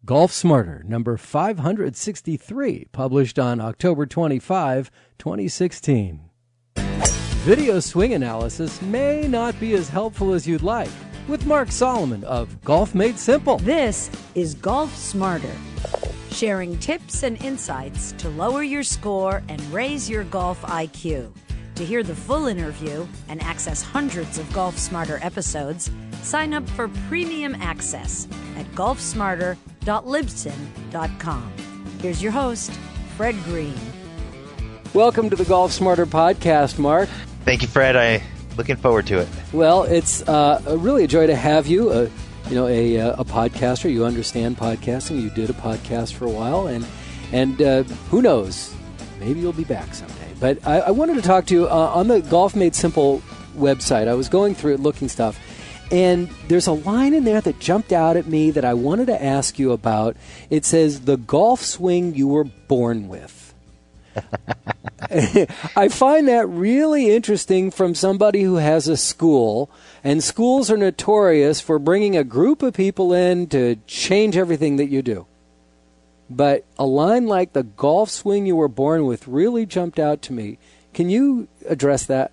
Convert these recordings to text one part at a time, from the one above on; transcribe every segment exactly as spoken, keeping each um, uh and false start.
Golf Smarter, number five hundred sixty-three, published on October twenty-fifth, twenty sixteen. Video swing analysis may not be as helpful as you'd like. With Mark Solomon of Golf Made Simple. This is Golf Smarter, sharing tips and insights to lower your score and raise your golf I Q. To hear the full interview and access hundreds of Golf Smarter episodes, sign up for premium access at golf smarter dot libsyn dot com. Here's your host, Fred Green. Welcome to the Golf Smarter podcast, Mark. Thank you, Fred. I'm looking forward to it. Well, it's uh, really a joy to have you. Uh, you know, a, a podcaster. You understand podcasting. You did a podcast for a while, and and uh, who knows, maybe you'll be back someday. But I, I wanted to talk to you uh, on the Golf Made Simple website. I was going through it, looking stuff, and there's a line in there that jumped out at me that I wanted to ask you about. It says, "The golf swing you were born with." I find that really interesting from somebody who has a school, and schools are notorious for bringing a group of people in to change everything that you do. But a line like "the golf swing you were born with" really jumped out to me. Can you address that?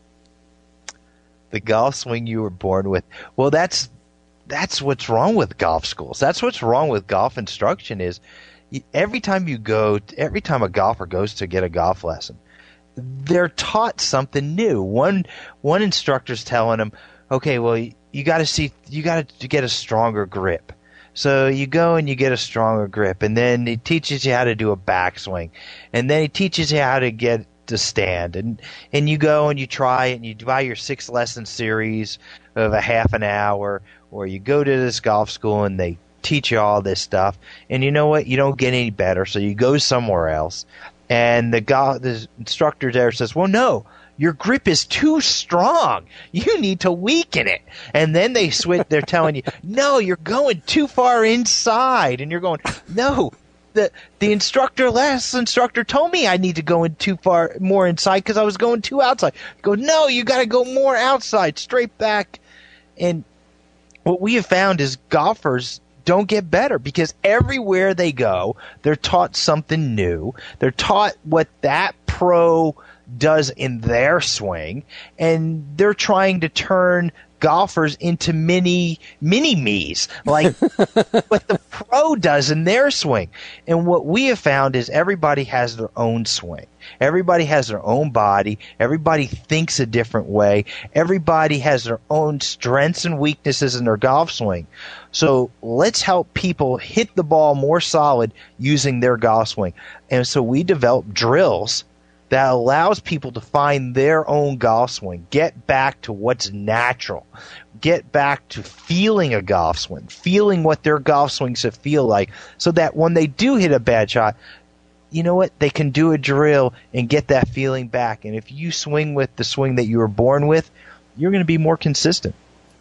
The golf swing you were born with. Well, that's that's what's wrong with golf schools. That's what's wrong with golf instruction is every time you go, every time a golfer goes to get a golf lesson, they're taught something new. One one instructor's telling them, okay, well, you, you got to see, you got to get a stronger grip. So you go and you get a stronger grip, and then he teaches you how to do a backswing, and then he teaches you how to get to stand, and and you go and you try it, and you buy your six lesson series of a half an hour, or you go to this golf school and they teach you all this stuff, and you know what? You don't get any better, so you go somewhere else, and the go- the instructor there says, well, no, your grip is too strong. You need to weaken it. And then they switch. They're telling you, no, you're going too far inside. And you're going, no, the the instructor, last instructor told me I need to go in too far, more inside because I was going too outside. You go, no, you got to go more outside, straight back. And what we have found is golfers don't get better because everywhere they go, they're taught something new. They're taught what that pro does in their swing, and they're trying to turn golfers into mini mini me's, like what the pro does in their swing. And what we have found is everybody has their own swing. Everybody has their own body. Everybody thinks a different way. Everybody has their own strengths and weaknesses in their golf swing. So let's help people hit the ball more solid using their golf swing. And so we develop drills that allows people to find their own golf swing, get back to what's natural, get back to feeling a golf swing, feeling what their golf swing should feel like, so that when they do hit a bad shot, you know what, they can do a drill and get that feeling back. And if you swing with the swing that you were born with, you're going to be more consistent.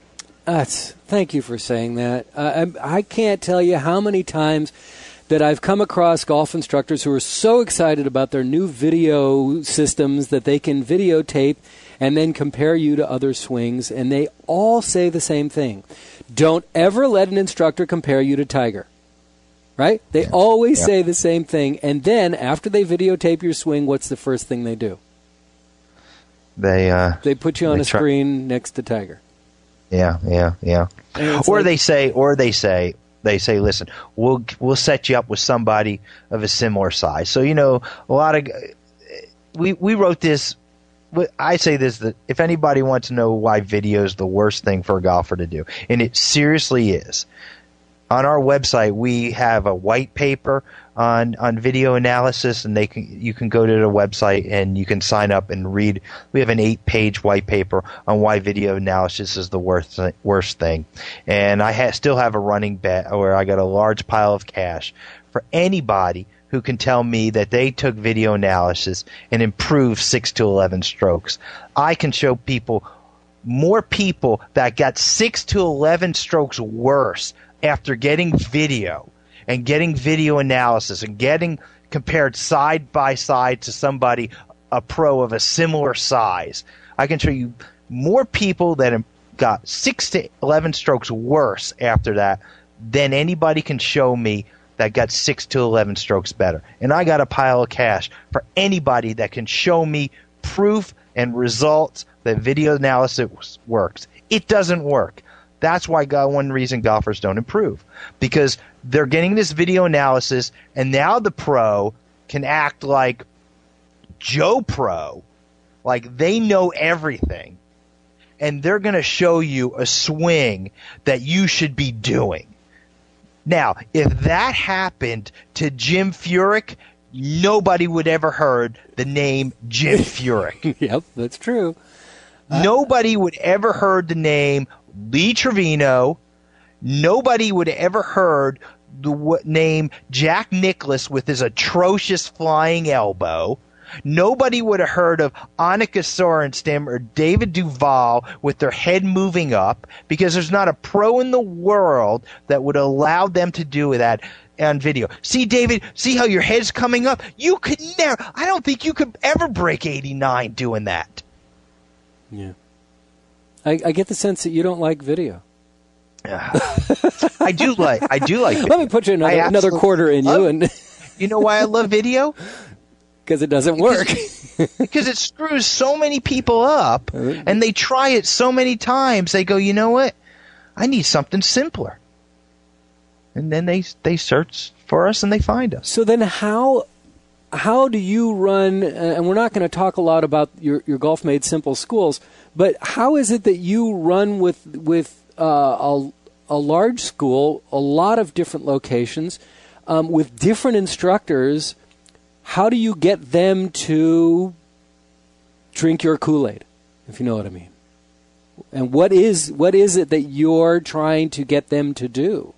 That's, thank you for saying that. Uh, I, I can't tell you how many times that I've come across golf instructors who are so excited about their new video systems that they can videotape and then compare you to other swings, and they all say the same thing. Don't ever let an instructor compare you to Tiger. Right? They yeah. always yeah. say the same thing, and then after they videotape your swing, what's the first thing they do? They uh, they put you on a try- screen next to Tiger. Yeah, yeah, yeah. Or like, they say, or they say, They say, listen, we'll we'll set you up with somebody of a similar size. So, you know, a lot of we we wrote this. I say this, that if anybody wants to know why video is the worst thing for a golfer to do, and it seriously is, on our website we have a white paper on on video analysis, and they can you can go to the website and you can sign up and read. We have an eight page white paper on why video analysis is the worst worst thing. And I ha- still have a running bet where I got a large pile of cash for anybody who can tell me that they took video analysis and improved six to eleven strokes. I can show people more people that got six to eleven strokes worse after getting video and getting video analysis and getting compared side by side to somebody, a pro of a similar size. I can show you more people that got six to eleven strokes worse after that then anybody can show me that got six to eleven strokes better. And I got a pile of cash for anybody that can show me proof and results that video analysis works. It doesn't work. That's why God, one reason golfers don't improve. Because they're getting this video analysis, and now the pro can act like Joe Pro, like they know everything, and they're going to show you a swing that you should be doing. Now, if that happened to Jim Furyk, nobody would ever heard the name Jim Furyk. Yep, that's true. Uh, nobody would ever heard the name Lee Trevino. Nobody would ever heard the w- name Jack Nicklaus with his atrocious flying elbow. Nobody would have heard of Annika Sorenstam or David Duval with their head moving up, because there's not a pro in the world that would allow them to do that on video. See, David, see how your head's coming up? You could never, I don't think you could ever break eighty-nine doing that. Yeah. I, I get the sense that you don't like video. I do like, I do like video. Let me put you another, another quarter in you. and You know why I love video? Because it doesn't work. Because it screws so many people up, and they try it so many times. They go, you know what? I need something simpler. And then they they search for us and they find us. So then how how do you run, uh, and we're not going to talk a lot about your, your Golf Made Simple schools, but how is it that you run with, with uh, a, a large school, a lot of different locations, um, with different instructors? How do you get them to drink your Kool-Aid, if you know what I mean? And what is what is it that you're trying to get them to do?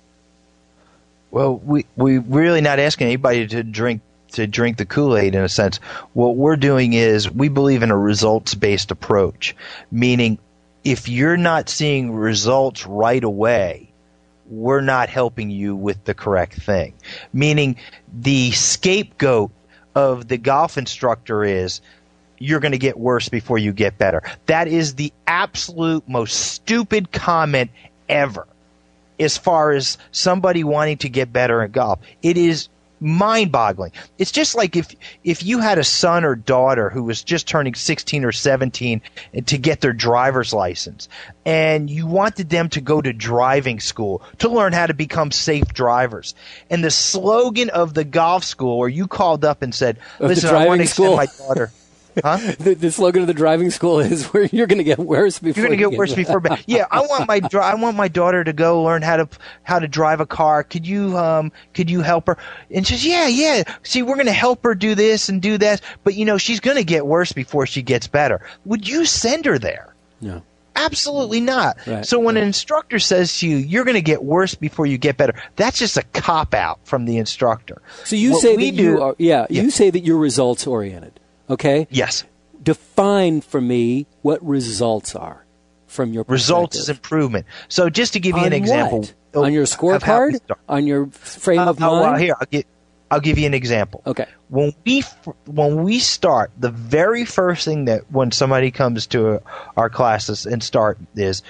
Well, we we're really not asking anybody to drink to drink the Kool-Aid in a sense. What we're doing is we believe in a results-based approach, meaning if you're not seeing results right away, we're not helping you with the correct thing. Meaning the scapegoat of the golf instructor is you're going to get worse before you get better. That is the absolute most stupid comment ever as far as somebody wanting to get better at golf. It is mind-boggling. It's just like if if you had a son or daughter who was just turning sixteen or seventeen to get their driver's license, and you wanted them to go to driving school to learn how to become safe drivers. And the slogan of the golf school, where you called up and said, listen, I want to send my daughter... Huh? The, the slogan of the driving school is where you're going to get worse before you're going to get, get worse before bad. Yeah, I want my I want my daughter to go learn how to how to drive a car. Could you um could you help her? And she says, yeah, yeah. See, we're going to help her do this and do that, but you know she's going to get worse before she gets better. Would you send her there? No. Absolutely not. Right, so when right. an instructor says to you, you're going to get worse before you get better, that's just a cop-out from the instructor. So you what say we that do, you are yeah, yeah, you say that you're results-oriented, okay? Yes. Define for me what results are from your perspective. Results is improvement. So just to give you on an example. What? On your scorecard? On your frame uh, of mind? Uh, well, here, I'll get I'll give you an example. Okay. When we when we start, the very first thing that when somebody comes to our classes and start is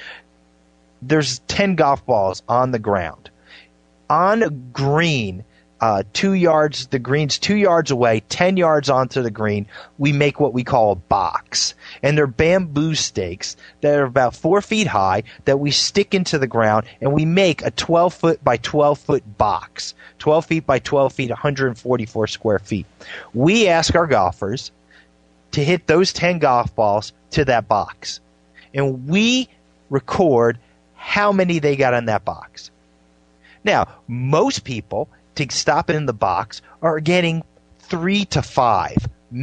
there's ten golf balls on the ground. On a green, uh, two yards, the green's two yards away, ten yards onto the green, we make what we call a box. And they're bamboo stakes that are about four feet high that we stick into the ground, and we make a twelve foot by twelve foot box. twelve feet by twelve feet, one hundred forty-four square feet. We ask our golfers to hit those ten golf balls to that box. And we record how many they got in that box. Now, most people, to stop it in the box, are getting three to five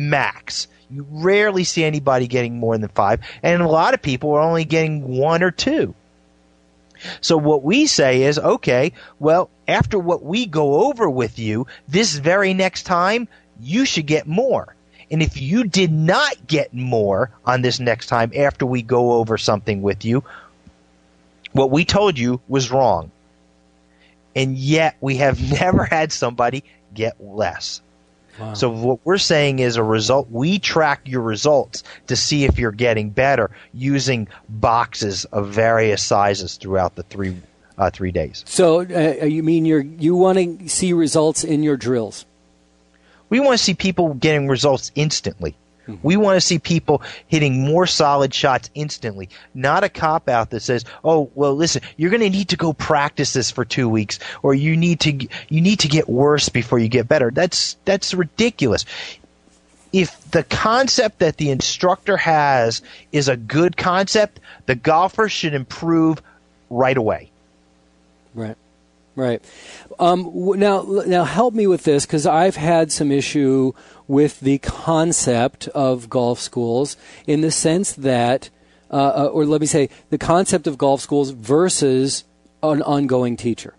max. You rarely see anybody getting more than five, and a lot of people are only getting one or two. So what we say is, okay, well, after what we go over with you, this very next time, you should get more. And if you did not get more on this next time after we go over something with you, what we told you was wrong. And yet we have never had somebody get less. Wow. So what we're saying is a result. We track your results to see if you're getting better using boxes of various sizes throughout the three uh, three days. So uh, you mean you're you want to see results in your drills? We want to see people getting results instantly. Mm-hmm. We want to see people hitting more solid shots instantly, not a cop-out that says, oh, well, listen, you're going to need to go practice this for two weeks, or you need to you need to get worse before you get better. That's that's ridiculous. If the concept that the instructor has is a good concept, the golfer should improve right away. Right. Right. Um, now, now help me with this, because I've had some issue with the concept of golf schools in the sense that, uh, or let me say, the concept of golf schools versus an ongoing teacher.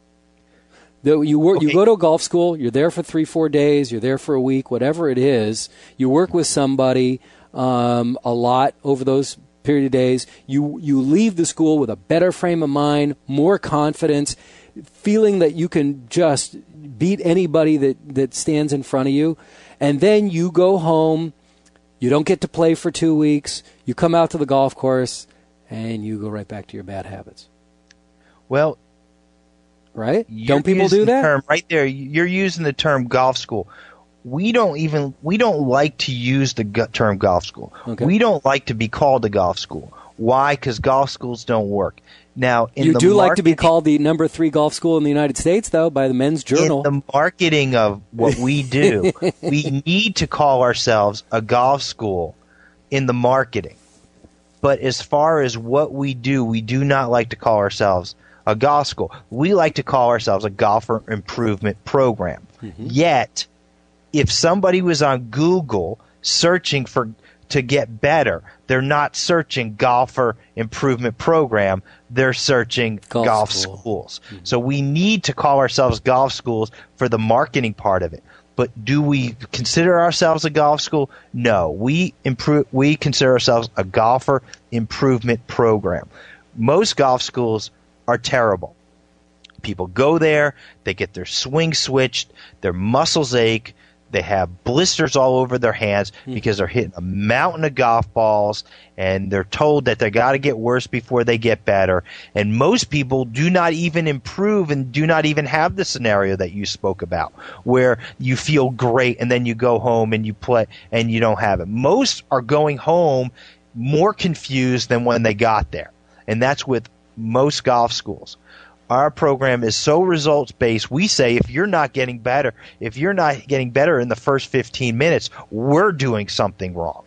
The, you work, okay. You go to a golf school. You're there for three, four days. You're there for a week, whatever it is. You work with somebody um, a lot over those period of days. You you leave the school with a better frame of mind, more confidence, feeling that you can just beat anybody that, that stands in front of you. And then you go home, you don't get to play for two weeks, you come out to the golf course, and you go right back to your bad habits. Well, right? Don't people do that? Term, right there, you're using the term golf school. We don't even, we don't like to use the term golf school. Okay. We don't like to be called a golf school. Why? Because golf schools don't work. Now, in you the do like to be called the number three golf school in the United States, though, by the Men's Journal. In the marketing of what we do, we need to call ourselves a golf school in the marketing. But as far as what we do, we do not like to call ourselves a golf school. We like to call ourselves a golfer improvement program. Mm-hmm. Yet, if somebody was on Google searching for to get better, they're not searching golfer improvement program. They're searching golf, golf school. schools. Mm-hmm. So we need to call ourselves golf schools for the marketing part of it. But do we consider ourselves a golf school? No. We improve. We consider ourselves a golfer improvement program. Most golf schools are terrible. People go there, they get their swing switched, their muscles ache, they have blisters all over their hands because they're hitting a mountain of golf balls, and they're told that they got to get worse before they get better. And most people do not even improve and do not even have the scenario that you spoke about, where you feel great and then you go home and you play and you don't have it. Most are going home more confused than when they got there, and that's with most golf schools. Our program is so results-based. We say if you're not getting better, if you're not getting better in the first fifteen minutes, we're doing something wrong.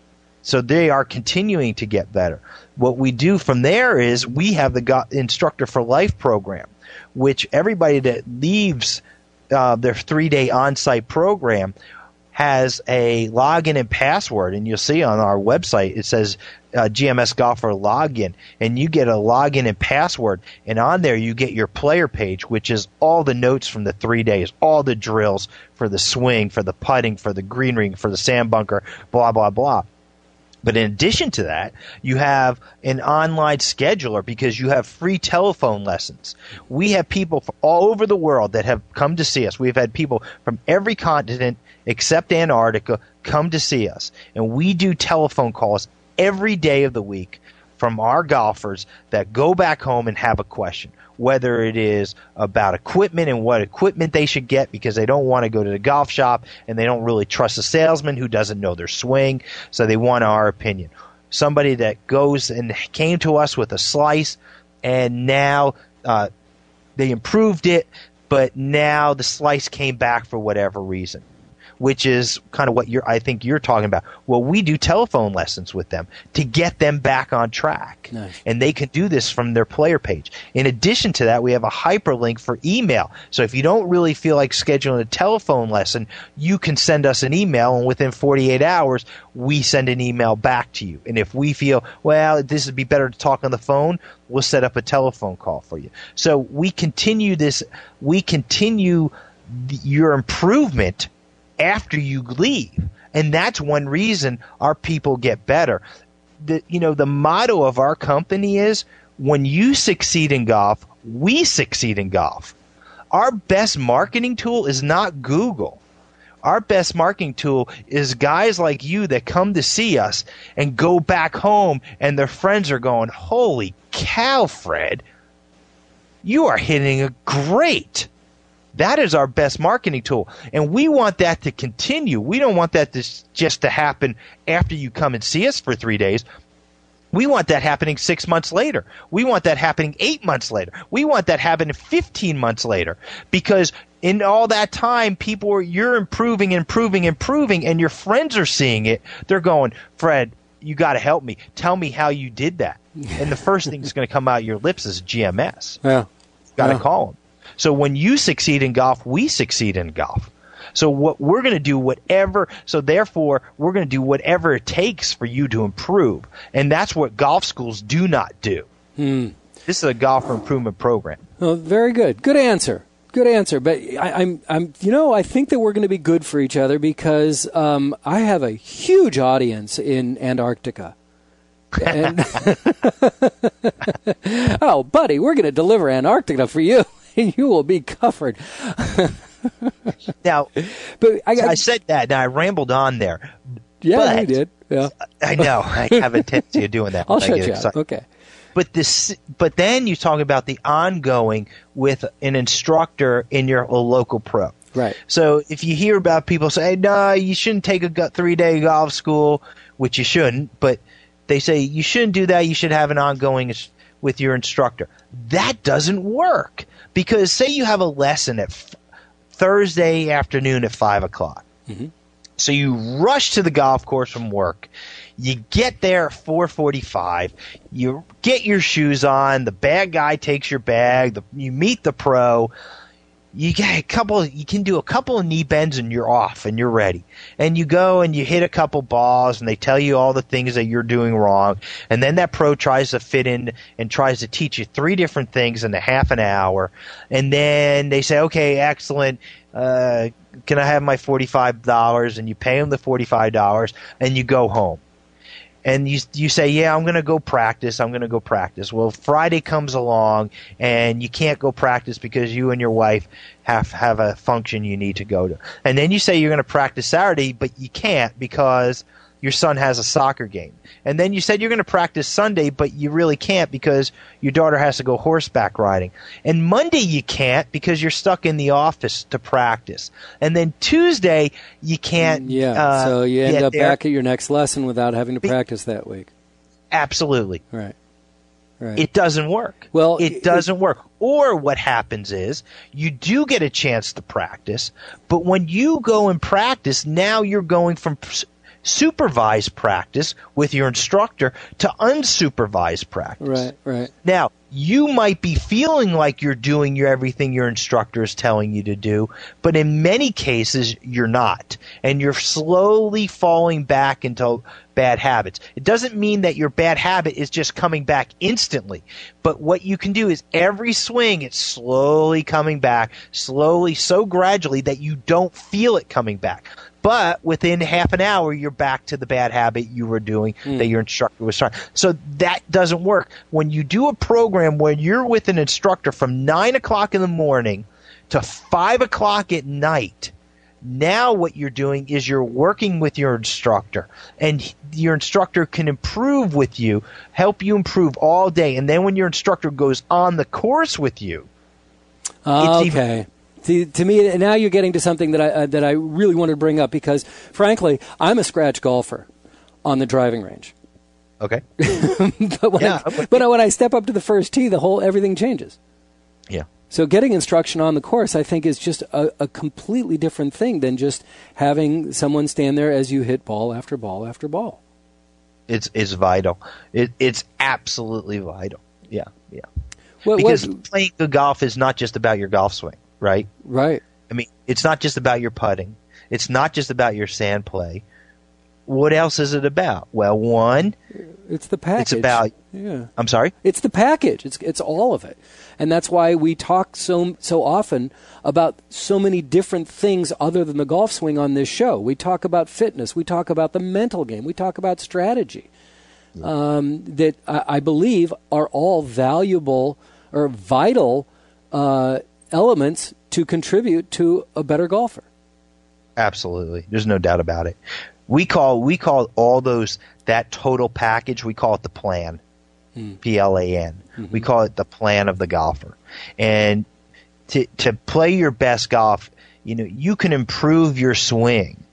So they are continuing to get better. What we do from there is we have the Go- Instructor for Life program, which everybody that leaves uh, their three-day on-site program has a login and password, and you'll see on our website it says uh, G M S Golfer Login, and you get a login and password, and on there you get your player page, which is all the notes from the three days, all the drills for the swing, for the putting, for the green ring, for the sand bunker, blah, blah, blah. But in addition to that, you have an online scheduler because you have free telephone lessons. We have people from all over the world that have come to see us. We've had people from every continent except Antarctica come to see us. And we do telephone calls every day of the week from our golfers that go back home and have a question, whether it is about equipment and what equipment they should get because they don't want to go to the golf shop and they don't really trust a salesman who doesn't know their swing, so they want our opinion. Somebody that goes and came to us with a slice and now uh, they improved it, but now the slice came back for whatever reason, which is kind of what you're, I think you're talking about. Well, we do telephone lessons with them to get them back on track. Nice. And they can do this from their player page. In addition to that, we have a hyperlink for email. So if you don't really feel like scheduling a telephone lesson, you can send us an email, and within forty-eight hours, we send an email back to you. And if we feel, well, this would be better to talk on the phone, we'll set up a telephone call for you. So we continue this, we continue the, your improvement after you leave, and that's one reason our people get better. The, you know, the motto of our company is, when you succeed in golf, we succeed in golf. Our best marketing tool is not Google. Our best marketing tool is guys like you that come to see us and go back home and their friends are going, holy cow, Fred, you are hitting it great. That is our best marketing tool. And we want that to continue. We don't want that to just to happen after you come and see us for three days. We want that happening six months later. We want that happening eight months later. We want that happening fifteen months later. Because in all that time, people are, you're improving, improving, improving, and your friends are seeing it. They're going, Fred, you got to help me. Tell me how you did that. And the first thing that's going to come out of your lips is G M S. Yeah. Got to yeah. call them. So when you succeed in golf, we succeed in golf. So what we're going to do whatever, so therefore we're going to do whatever it takes for you to improve. And that's what golf schools do not do. Hmm. This is a golfer improvement program. Oh, very good. Good answer. Good answer. But I, I'm, I'm, you know, I think that we're going to be good for each other because um, I have a huge audience in Antarctica. And oh, buddy, we're going to deliver Antarctica for you. You will be covered. Now, but I, got, I said that, and I rambled on there. Yeah, but, you did. Yeah, I know. I have a tendency of doing that. I'll when I shut get you excited. up. Okay. But this, but then you talk about the ongoing with an instructor in your local pro. Right. So if you hear about people say, "No, you shouldn't take a three-day golf school," which you shouldn't, but they say you shouldn't do that. You should have an ongoing with your instructor. That doesn't work. Because say you have a lesson at f- Thursday afternoon at five o'clock. Mm-hmm. So you rush to the golf course from work. You get there at four forty-five. You get your shoes on. The bad guy takes your bag. The, you meet the pro. You get a couple. You can do a couple of knee bends and you're off and you're ready. And you go and you hit a couple balls and they tell you all the things that you're doing wrong. And then that pro tries to fit in and tries to teach you three different things in a half an hour. And then they say, "Okay, excellent. Uh, can I have my forty-five dollars?" And you pay them the forty-five dollars and you go home. And you you say, "Yeah, I'm going to go practice. I'm going to go practice." Well, Friday comes along, and you can't go practice because you and your wife have have a function you need to go to. And then you say you're going to practice Saturday, but you can't because your son has a soccer game. And then you said you're going to practice Sunday, but you really can't because your daughter has to go horseback riding. And Monday you can't because you're stuck in the office to practice. And then Tuesday you can't. Yeah, uh, so you end get up there. back at your next lesson without having to Be- practice that week. Absolutely. Right. Right. It doesn't work. Well, it it- doesn't work. Or what happens is you do get a chance to practice, but when you go and practice, now you're going from s- supervised practice with your instructor to unsupervised practice. Right, right. Now, you might be feeling like you're doing your everything your instructor is telling you to do, but in many cases you're not. And you're slowly falling back into bad habits. It doesn't mean that your bad habit is just coming back instantly. But what you can do is every swing it's slowly coming back, slowly, so gradually that you don't feel it coming back. But within half an hour, you're back to the bad habit you were doing mm. that your instructor was trying. So that doesn't work. When you do a program where you're with an instructor from nine o'clock in the morning to five o'clock at night, now what you're doing is you're working with your instructor. And your instructor can improve with you, help you improve all day. And then when your instructor goes on the course with you, uh, it's okay. even To, to me, now you're getting to something that I uh, that I really wanted to bring up because, frankly, I'm a scratch golfer on the driving range. Okay. but when yeah, I, but when I step up to the first tee, the whole everything changes. Yeah. So getting instruction on the course, I think, is just a, a completely different thing than just having someone stand there as you hit ball after ball after ball. It's it's vital. It it's absolutely vital. Yeah, yeah. What, because what, playing good golf is not just about your golf swing. Right? Right. I mean, it's not just about your putting. It's not just about your sand play. What else is it about? Well, one, it's the package. It's about. Yeah. I'm sorry. It's the package. It's it's all of it, and that's why we talk so so often about so many different things other than the golf swing on this show. We talk about fitness. We talk about the mental game. We talk about strategy. Yeah. Um, that I, I believe are all valuable or vital. Uh, elements to contribute to a better golfer. Absolutely. There's no doubt about it. We call we call all those that total package, we call it the plan. mm. P L A N. Mm-hmm. We call it the plan of the golfer. And to to play your best golf, you know, you can improve your swing,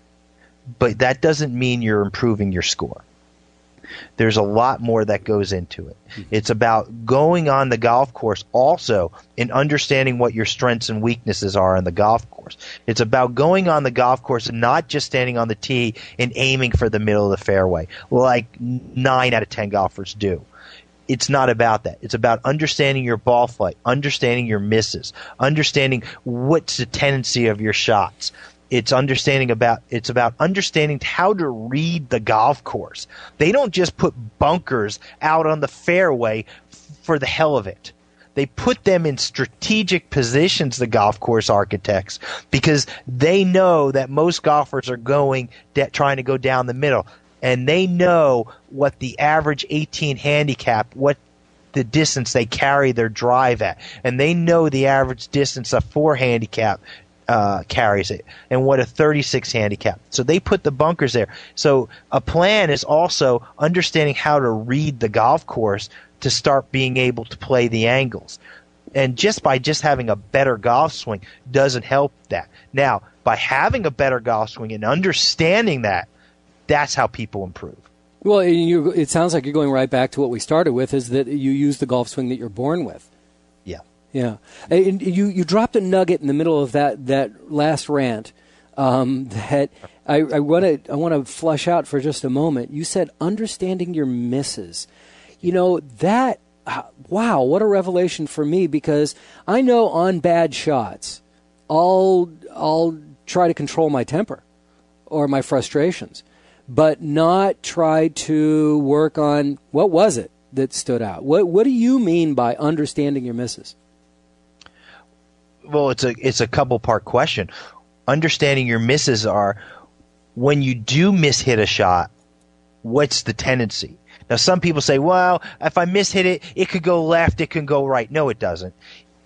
but that doesn't mean you're improving your score. There's a lot more that goes into it. It's about going on the golf course also and understanding what your strengths and weaknesses are on the golf course. It's about going on the golf course and not just standing on the tee and aiming for the middle of the fairway like nine out of ten golfers do. It's not about that. It's about understanding your ball flight, understanding your misses, understanding what's the tendency of your shots. It's understanding about it's about understanding how to read the golf course. They don't just put bunkers out on the fairway for the hell of it. They put them in strategic positions, the golf course architects, because they know that most golfers are going trying to go down the middle, and they know what the average eighteen handicap, what the distance they carry their drive at, and they know the average distance a four handicap Uh, carries it, and what a thirty-six handicap. So they put the bunkers there. So a plan is also understanding how to read the golf course to start being able to play the angles. And just by just having a better golf swing doesn't help that. Now, by having a better golf swing and understanding that, that's how people improve. Well, you, it sounds like you're going right back to what we started with, is that you use the golf swing that you're born with. Yeah. Yeah, and you, you dropped a nugget in the middle of that, that last rant um, that I want to I want to flush out for just a moment. You said understanding your misses. You know, that, wow, what a revelation for me, because I know on bad shots, I'll I'll try to control my temper or my frustrations, but not try to work on what was it that stood out. What what do you mean by understanding your misses? Well, it's a it's a couple part question. Understanding your misses are, when you do mishit a shot, what's the tendency? Now, some people say, well, if I mishit it, it could go left, it can go right. No, it doesn't.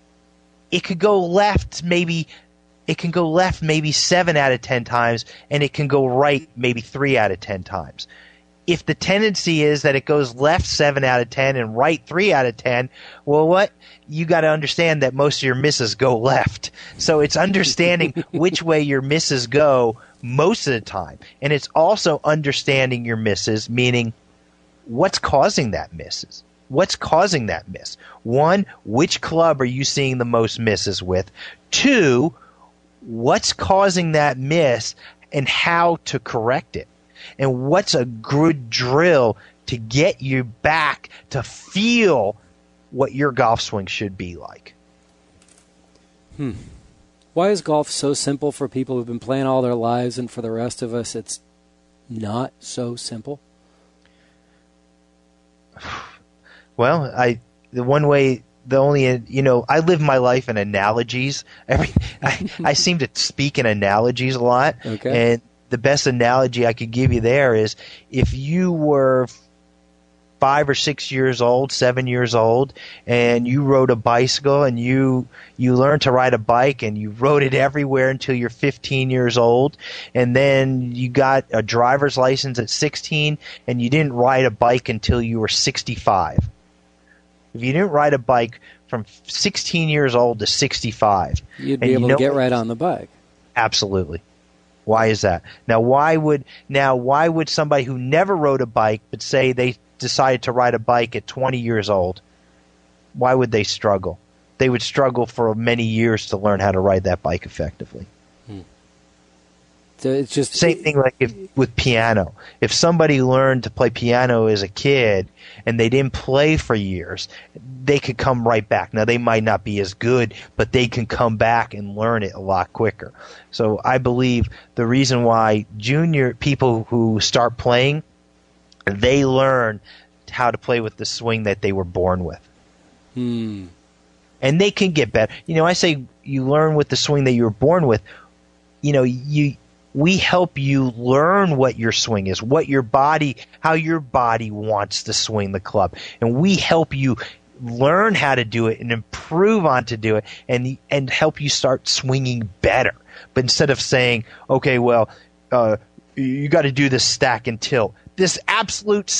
It could go left maybe it can go left maybe seven out of ten times, and it can go right maybe three out of ten times. If the tendency is that it goes left seven out of ten and right three out of ten, well, what? You got to understand that most of your misses go left. So it's understanding which way your misses go most of the time. And it's also understanding your misses, meaning what's causing that misses? What's causing that miss? One, which club are you seeing the most misses with? Two, what's causing that miss and how to correct it? And what's a good drill to get you back to feel what your golf swing should be like? Hmm. Why is golf so simple for people who've been playing all their lives, and for the rest of us it's not so simple? Well, I the one way, the only, you know, I live my life in analogies. Every I, I seem to speak in analogies a lot. Okay. And the best analogy I could give you there is, if you were five or six years old, seven years old, and you rode a bicycle, and you you learned to ride a bike, and you rode it everywhere until you're fifteen years old, and then you got a driver's license at sixteen, and you didn't ride a bike until you were sixty-five. If you didn't ride a bike from sixteen years old to sixty-five, you'd be able to get right on the bike. Absolutely. Why is that? Now, why would now why would somebody who never rode a bike, but say they decided to ride a bike at twenty years old, why would they struggle? They would struggle for many years to learn how to ride that bike effectively. Hmm. So it's just same thing like if, with piano. If somebody learned to play piano as a kid and they didn't play for years, they could come right back. Now, they might not be as good, but they can come back and learn it a lot quicker. So I believe the reason why junior people who start playing, they learn how to play with the swing that they were born with. Hmm. And they can get better. You know, I say you learn with the swing that you were born with. You know, you we help you learn what your swing is, what your body, how your body wants to swing the club. And we help you learn how to do it and improve on to do it, and and help you start swinging better. But instead of saying, okay, well, uh, you got to do this stack and tilt, this absolute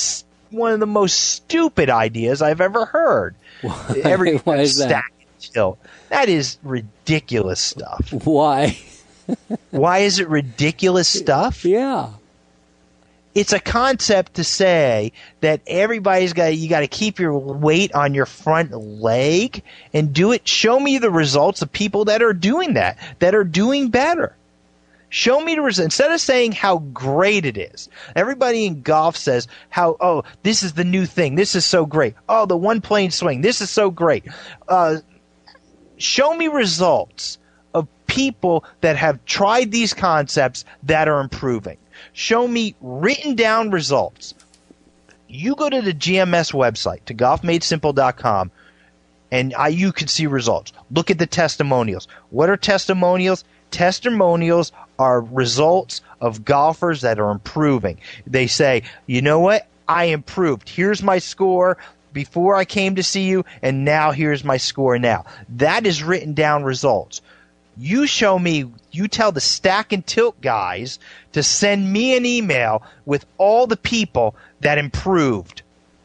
one of the most stupid ideas I've ever heard. Why? Every Why is that? stack and tilt. That is ridiculous stuff. Why? Why is it ridiculous stuff? Yeah. It's a concept to say that everybody's got you got to keep your weight on your front leg and do it. Show me the results of people that are doing that, that are doing better. Show me the results. Instead of saying how great it is, everybody in golf says how, oh, this is the new thing. This is so great. Oh, the one plane swing. This is so great. Uh, show me results of people that have tried these concepts that are improving. Show me written down results. You go to the G M S website, to golf made simple dot com, and I, you can see results. Look at the testimonials. What are testimonials? Testimonials are results of golfers that are improving. They say, you know what? I improved. Here's my score before I came to see you, and now here's my score now. That is written down results. You show me, you tell the stack and tilt guys to send me an email with all the people that improved.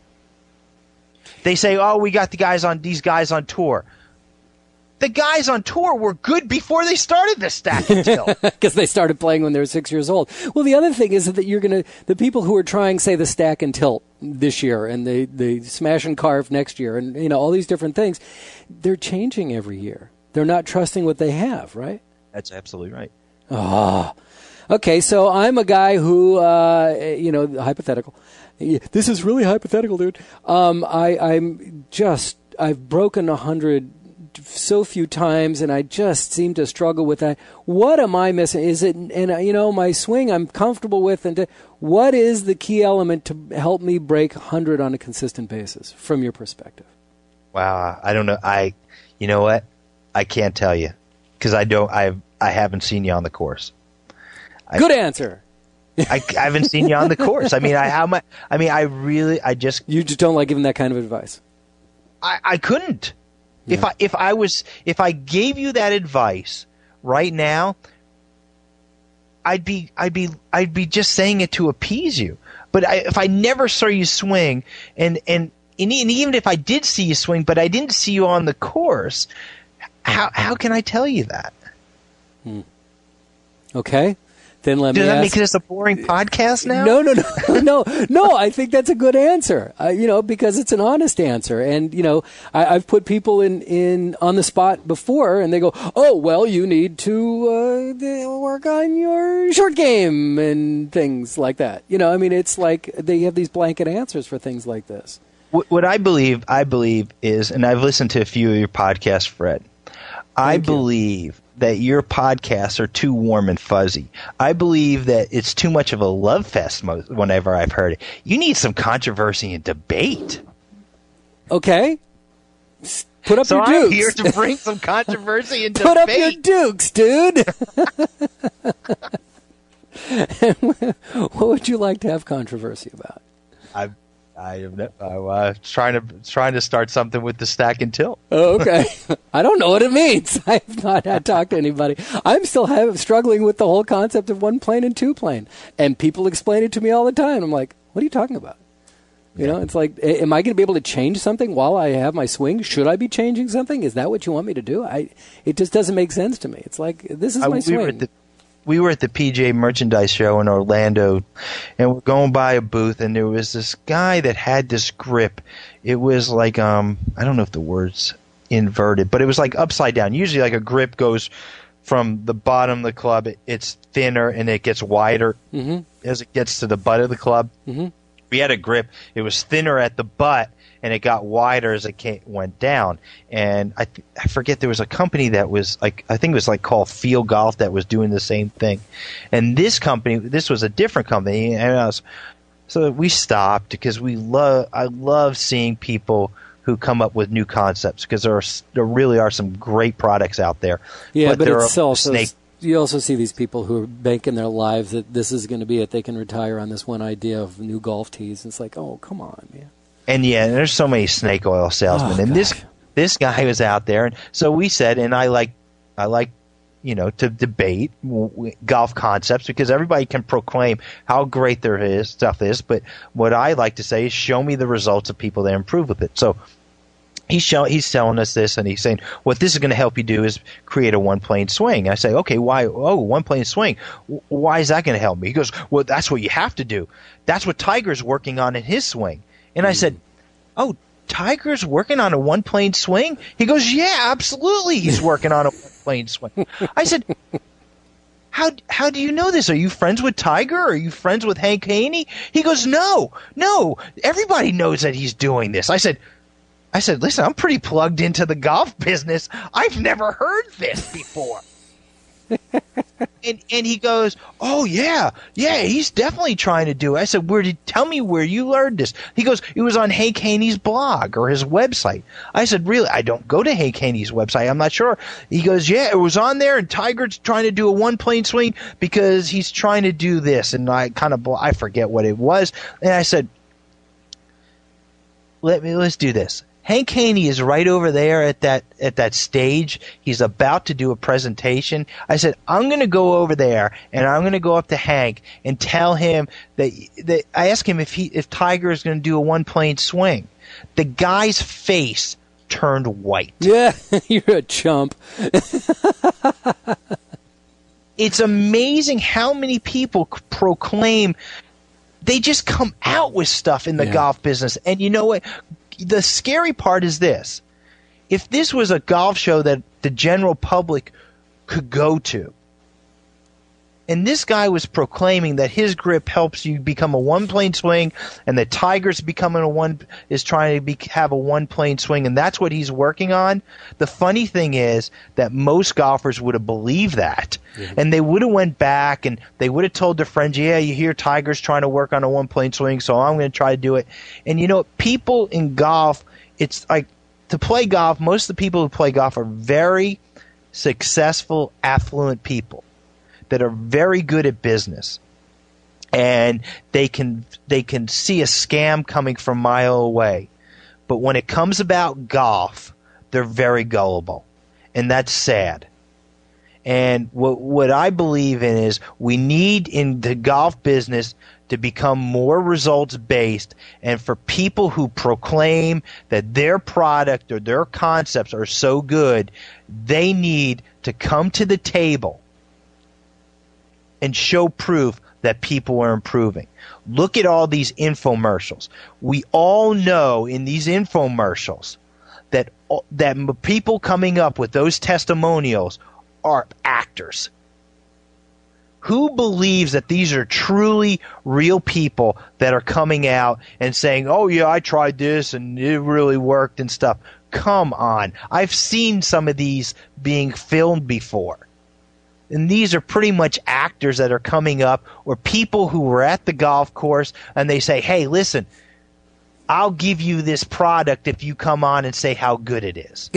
They say, oh, we got the guys on these guys on tour. The guys on tour were good before they started the stack and tilt. Because they started playing when they were six years old. Well, the other thing is that you're going to, the people who are trying, say, the stack and tilt this year and the, the smash and carve next year and, you know, all these different things, they're changing every year. They're not trusting what they have, right? That's absolutely right. Oh, okay. So I'm a guy who, uh, you know, hypothetical. This is really hypothetical, dude. Um, I, I'm just, I've broken a hundred so few times, and I just seem to struggle with that. What am I missing? Is it, and uh, you know, my swing I'm comfortable with, and to, what is the key element to help me break a hundred on a consistent basis, from your perspective? Wow, I don't know. I, you know what? I can't tell you because I don't. I I haven't seen you on the course. I, Good answer. I, I haven't seen you on the course. I mean, I how much? I mean, I really. I just. You just don't like giving that kind of advice. I, I couldn't. Yeah. If I if I was if I gave you that advice right now, I'd be I'd be I'd be just saying it to appease you. But I, if I never saw you swing, and and and even if I did see you swing, but I didn't see you on the course. How how can I tell you that? Hmm. Okay, then let Does me that ask, make this a boring podcast now? No, no, no, no, no. I think that's a good answer. Uh, you know, because it's an honest answer, and you know, I, I've put people in, in on the spot before, and they go, "Oh, well, you need to uh, work on your short game and things like that." You know, I mean, it's like they have these blanket answers for things like this. What, what I believe, I believe is, and I've listened to a few of your podcasts, Fred. I Thank you. believe that your podcasts are too warm and fuzzy. I believe that it's too much of a love fest most, whenever I've heard it. You need some controversy and debate. Okay, put up So your I'm dukes. here to bring some controversy and Put debate. up your dukes, dude. What would you like to have controversy about? I, I am I was trying to trying to start something with the stack and tilt. Oh, okay. I don't know what it means. I have not had talked to anybody. I'm still have, struggling with the whole concept of one plane and two plane. And people explain it to me all the time. I'm like, what are you talking about? You know, it's like, am I going to be able to change something while I have my swing? Should I be changing something? Is that what you want me to do? I. It just doesn't make sense to me. It's like, this is I- my we swing. were at the we were at the P G A Merchandise Show in Orlando, and we're going by a booth, and there was this guy that had this grip. It was like, um, I don't know if the word's inverted, but it was like upside down. Usually like a grip goes from the bottom of the club, it, it's thinner, and it gets wider Mm-hmm. as it gets to the butt of the club. Mm-hmm. We had a grip. It was thinner at the butt, and it got wider as it came, went down. And I th- I forget, there was a company that was like, I think it was like called Field Golf, that was doing the same thing. And this company, this was a different company, and I was, so we stopped because we love. I love seeing people who come up with new concepts, because there are there really are some great products out there. Yeah, but, there it's are also snake. you also see these people who are banking their lives that this is going to be it. They can retire on this one idea of new golf tees. It's like, oh, come on, man. And yeah, there's so many snake oil salesmen, Oh, and this gosh. this guy was out there, and so we said, and I like, I like, you know, to debate golf concepts because everybody can proclaim how great their is, stuff is. But what I like to say is show me the results of people that improve with it. So he's showing, he's telling us this, and he's saying what this is going to help you do is create a one plane swing. I say, okay, why? Oh, one plane swing. Why is that going to help me? He goes, well, that's what you have to do. That's what Tiger's working on in his swing. And I said, oh, Tiger's working on a one plane swing? He goes, yeah, absolutely. He's working on a one plane swing. I said, how how do you know this? Are you friends with Tiger? Are you friends with Hank Haney? He goes, no, no. Everybody knows that he's doing this. I said, I said, listen, I'm pretty plugged into the golf business. I've never heard this before. and and he goes, oh yeah, yeah, he's definitely trying to do it. I said, where did tell me where you learned this? He goes, it was on Hank Haney's blog or his website. I said, really? I don't go to Hank Haney's website. I'm not sure. He goes, yeah, it was on there, and Tiger's trying to do a one plane swing because he's trying to do this. And I kind of I forget what it was. And I said, let me let's do this. Hank Haney is right over there at that at that stage. He's about to do a presentation. I said, I'm going to go over there, and I'm going to go up to Hank and tell him that, that I asked him if he if Tiger is going to do a one-plane swing. The guy's face turned white. Yeah, you're a chump. It's amazing how many people proclaim. They just come out with stuff in the yeah. golf business. And you know what? The scary part is this. If this was a golf show that the general public could go to, and this guy was proclaiming that his grip helps you become a one-plane swing, and that Tiger's becoming a one is trying to be, have a one-plane swing, and that's what he's working on. The funny thing is that most golfers would have believed that, mm-hmm. and they would have went back and they would have told their friends, "Yeah, you hear Tiger's trying to work on a one-plane swing, so I'm going to try to do it." And you know, people in golf, it's like to play golf. Most of the people who play golf are very successful, affluent people that are very good at business, and they can they can see a scam coming from a mile away. But when it comes about golf, they're very gullible, and that's sad. And what what I believe in is we need in the golf business to become more results based, and for people who proclaim that their product or their concepts are so good, they need to come to the table and show proof that people are improving. Look at all these infomercials. We all know in these infomercials that that people coming up with those testimonials are actors. Who believes that these are truly real people that are coming out and saying, "Oh yeah, I tried this and it really worked" and stuff? Come on. I've seen some of these being filmed before. And these are pretty much actors that are coming up, or people who were at the golf course and they say, "Hey, listen, I'll give you this product if you come on and say how good it is."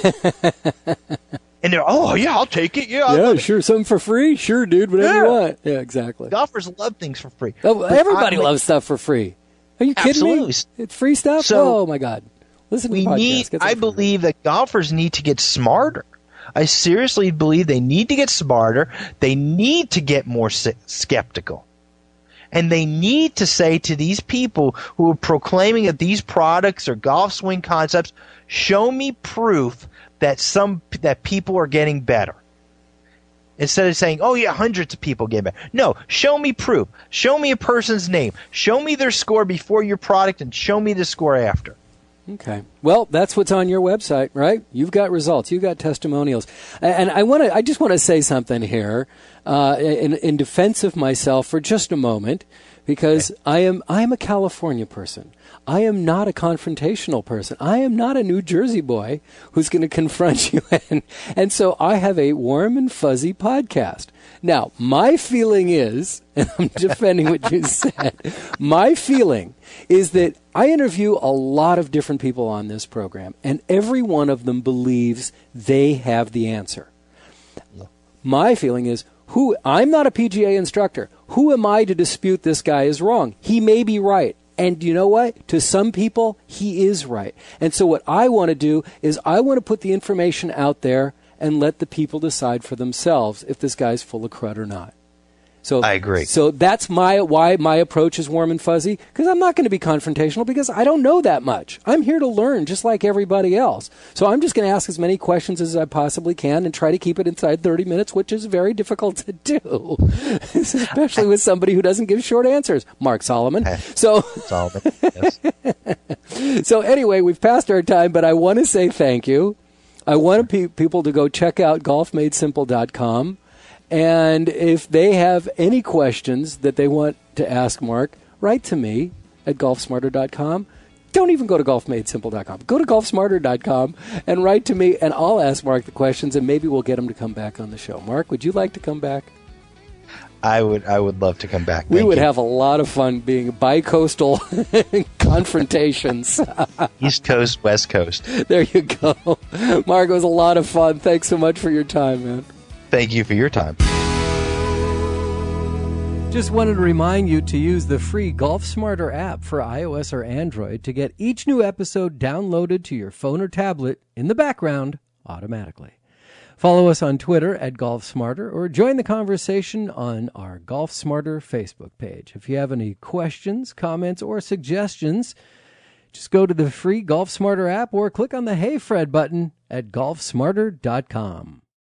And they're, "Oh, yeah, I'll take it. Yeah, yeah, sure. It. Something for free? Sure, dude. Whatever yeah. you want." Yeah, exactly. Golfers love things for free. Oh, everybody I'm, loves stuff for free. Are you kidding absolutely. me? It's free stuff? So oh, my God. Listen to we the podcast. Need, I believe that golfers need to get smarter. I seriously believe they need to get smarter. They need to get more skeptical. And they need to say to these people who are proclaiming that these products are golf swing concepts, show me proof that some that people are getting better. Instead of saying, "Oh yeah, hundreds of people get better." No, show me proof. Show me a person's name. Show me their score before your product, and show me the score after. Okay. Well, that's what's on your website, right? You've got results. You've got testimonials. And I want to, I just want to say something here, uh, in, in defense of myself for just a moment, because okay. I am, I am a California person. I am not a confrontational person. I am not a New Jersey boy who's going to confront you. And, and so I have a warm and fuzzy podcast. Now, my feeling is, and I'm defending what you said, my feeling is that I interview a lot of different people on this program, and every one of them believes they have the answer. My feeling is, who I'm not a P G A instructor. Who am I to dispute this guy is wrong? He may be right. And you know what? To some people, he is right. And so what I want to do is I want to put the information out there and let the people decide for themselves if this guy's full of crud or not. So I agree. So that's my why my approach is warm and fuzzy, because I'm not going to be confrontational because I don't know that much. I'm here to learn just like everybody else. So I'm just going to ask as many questions as I possibly can and try to keep it inside thirty minutes, which is very difficult to do, especially with somebody who doesn't give short answers. Mark Solomon. So Solomon, yes. So anyway, we've passed our time, but I want to say thank you. I want pe- people to go check out golf made simple dot com. And if they have any questions that they want to ask Mark, write to me at golf smarter dot com. Don't even go to golf made simple dot com. Go to golf smarter dot com and write to me, and I'll ask Mark the questions, and maybe we'll get him to come back on the show. Mark, would you like to come back? I would I would love to come back. We Thank would you. have a lot of fun being bi-coastal confrontations. East Coast, West Coast. There you go. Mark, it was a lot of fun. Thanks so much for your time, man. Thank you for your time. Just wanted to remind you to use the free Golf Smarter app for iOS or Android to get each new episode downloaded to your phone or tablet in the background automatically. Follow us on Twitter at Golf Smarter or join the conversation on our Golf Smarter Facebook page. If you have any questions, comments, or suggestions, just go to the free Golf Smarter app or click on the Hey Fred button at golf smarter dot com.